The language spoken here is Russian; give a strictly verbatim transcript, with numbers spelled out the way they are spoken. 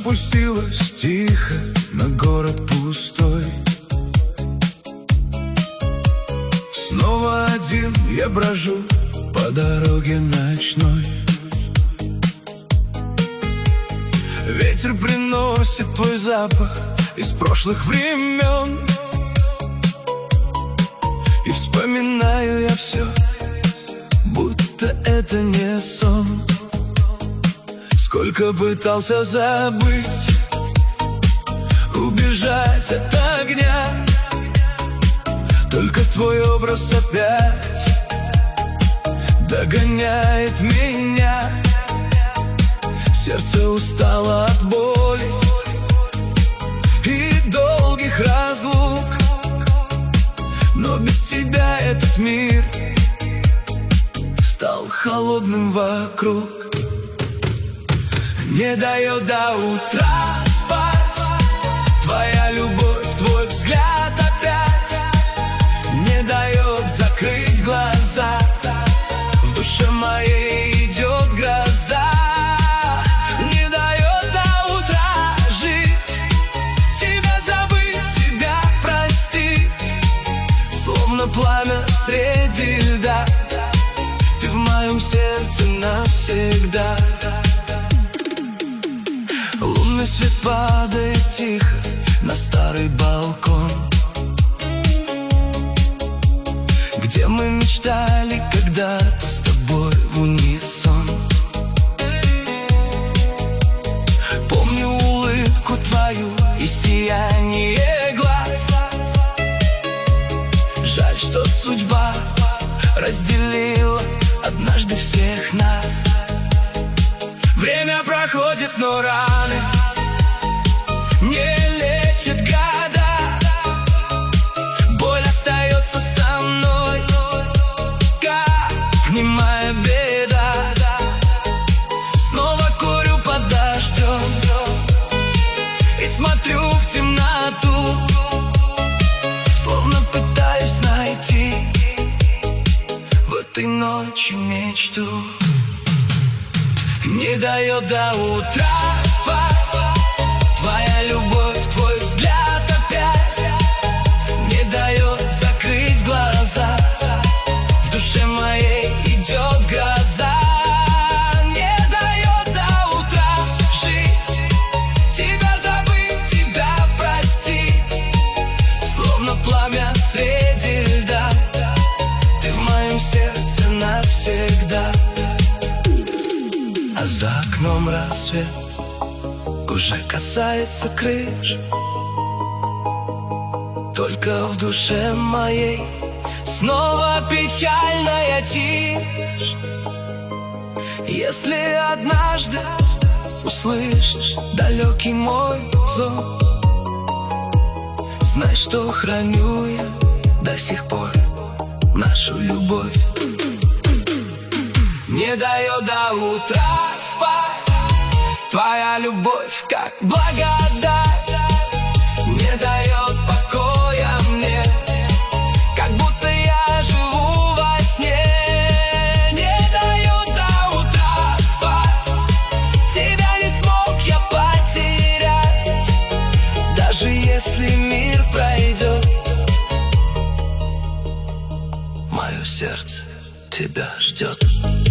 опустилась тихо на город пустой. Снова один я брожу по дороге ночной. Ветер приносит твой запах из прошлых времен, и вспоминаю я все, будто это не сон. Сколько пытался забыть, убежать от огня, только твой образ опять догоняет меня. Сердце устало от боли и долгих разлук, но без тебя этот мир стал холодным вокруг. Не дает до утра спать твоя любовь, твой взгляд опять не дает закрыть глаза. В душе моей идет гроза, не дает до утра жить, тебя забыть, тебя простить. Словно пламя среди льда, ты в моем сердце навсегда. Лунный свет падает тихо на старый балкон, где мы мечтали когда-то с тобой в унисон. Помню улыбку твою и сияние глаз. Жаль, что судьба разделила однажды всех нас. Время проходит, но раны не лечат года. Боль остается со мной, как немая беда. Снова курю под дождем и смотрю в темноту, словно пытаюсь найти в этой ночи мечту. Не дает до утра спать твоя любовь, твой взгляд опять не дает закрыть глаза. В душе моей идет гроза, не дает до утра жить, тебя забыть, тебя простить. Словно пламя среди льда, ты в моем сердце навсегда. А за окном рассвет уже касается крыш, только в душе моей снова печальная тишь. Если однажды услышишь далекий мой зов, знай, что храню я до сих пор нашу любовь. Не дает до утра спать твоя любовь, как благодать, не дает покоя мне, как будто я живу во сне. Не дает до утра спать, тебя не смог я потерять, даже если мир пройдет. Мое сердце тебя ждет.